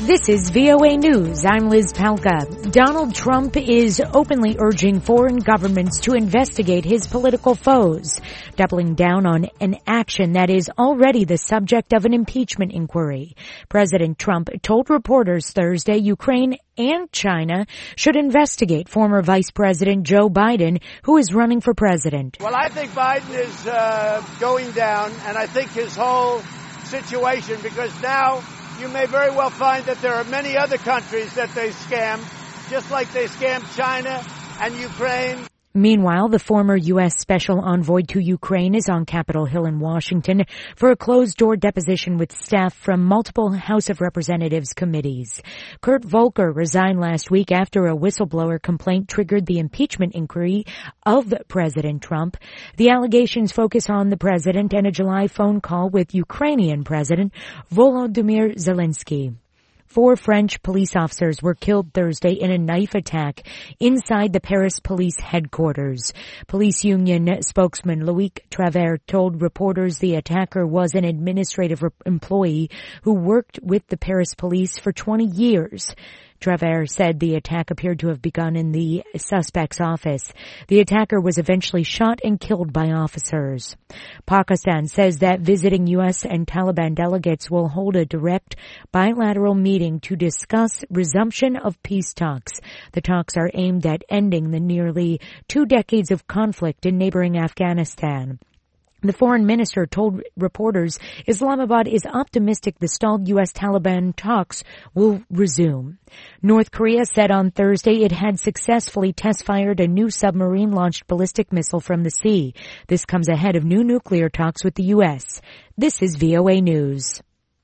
This is VOA News. I'm Liz Palka. Donald Trump is openly urging foreign governments to investigate his political foes, doubling down on an action that is already the subject of an impeachment inquiry. President Trump told reporters Thursday Ukraine and China should investigate former Vice President Joe Biden, who is running for president. Well, I think Biden is going down, and I think his whole situation, because now you may very well find that there are many other countries that they scammed, just like they scammed China and Ukraine. Meanwhile, the former U.S. Special Envoy to Ukraine is on Capitol Hill in Washington for a closed-door deposition with staff from multiple House of Representatives committees. Kurt Volker resigned last week after a whistleblower complaint triggered the impeachment inquiry of President Trump. The allegations focus on the president and a July phone call with Ukrainian President Volodymyr Zelensky. 4 French police officers were killed Thursday in a knife attack inside the Paris police headquarters. Police union spokesman Loïc Travers told reporters the attacker was an administrative employee who worked with the Paris police for 20 years. Travers said the attack appeared to have begun in the suspect's office. The attacker was eventually shot and killed by officers. Pakistan says that visiting U.S. and Taliban delegates will hold a direct bilateral meeting to discuss resumption of peace talks. The talks are aimed at ending the nearly 2 decades of conflict in neighboring Afghanistan. The foreign minister told reporters Islamabad is optimistic the stalled U.S. Taliban talks will resume. North Korea said on Thursday it had successfully test-fired a new submarine-launched ballistic missile from the sea. This comes ahead of new nuclear talks with the U.S. This is VOA News.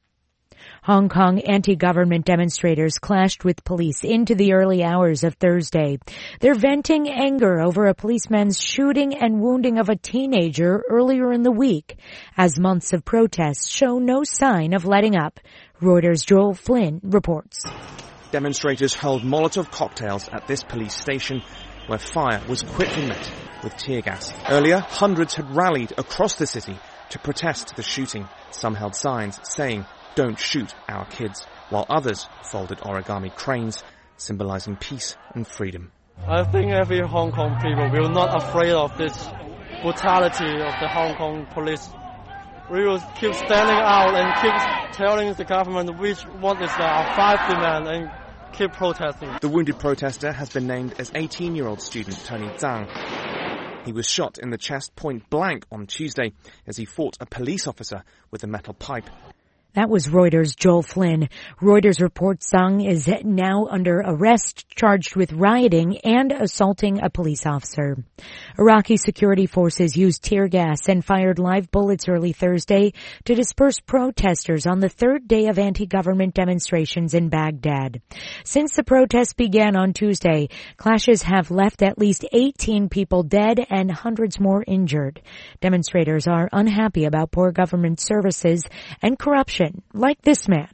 Hong Kong anti-government demonstrators clashed with police into the early hours of Thursday. They're venting anger over a policeman's shooting and wounding of a teenager earlier in the week, as months of protests show no sign of letting up. Reuters' Joel Flynn reports. Demonstrators hurled Molotov cocktails at this police station, where fire was quickly met with tear gas. Earlier, hundreds had rallied across the city to protest the shooting. Some held signs saying, "Don't shoot our kids," while others folded origami cranes, symbolizing peace and freedom. I think every Hong Kong people will not afraid of this brutality of the Hong Kong police. We will keep standing out and keep telling the government what is our 5 demand and keep protesting. The wounded protester has been named as 18-year-old student Tony Zhang. He was shot in the chest point blank on Tuesday as he fought a police officer with a metal pipe. That was Reuters' Joel Flynn. Reuters reports Zhang is now under arrest, charged with rioting and assaulting a police officer. Iraqi security forces used tear gas and fired live bullets early Thursday to disperse protesters on the 3rd day of anti-government demonstrations in Baghdad. Since the protests began on Tuesday, clashes have left at least 18 people dead and hundreds more injured. Demonstrators are unhappy about poor government services and corruption, like this man.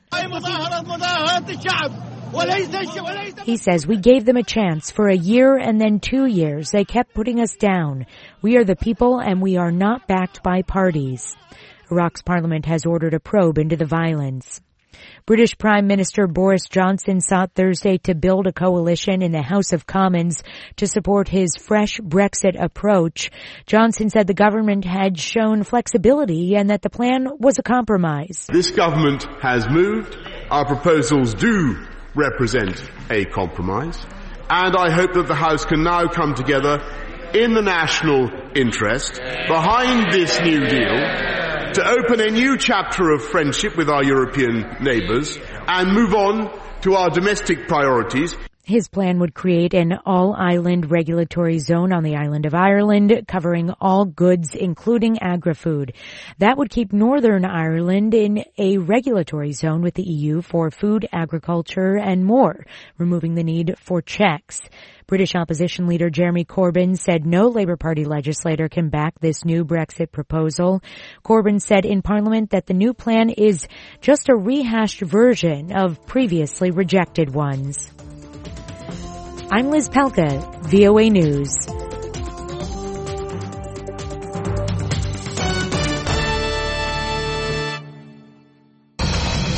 He says, "We gave them a chance for a year and then 2 years. They kept putting us down. We are the people and we are not backed by parties." Iraq's parliament has ordered a probe into the violence. British Prime Minister Boris Johnson sought Thursday to build a coalition in the House of Commons to support his fresh Brexit approach. Johnson said the government had shown flexibility and that the plan was a compromise. This government has moved. Our proposals do represent a compromise. And I hope that the House can now come together in the national interest behind this New Deal to open a new chapter of friendship with our European neighbours and move on to our domestic priorities. His plan would create an all-island regulatory zone on the island of Ireland, covering all goods, including agri-food. That would keep Northern Ireland in a regulatory zone with the EU for food, agriculture, and more, removing the need for checks. British opposition leader Jeremy Corbyn said no Labour Party legislator can back this new Brexit proposal. Corbyn said in Parliament that the new plan is just a rehashed version of previously rejected ones. I'm Liz Palka, VOA News.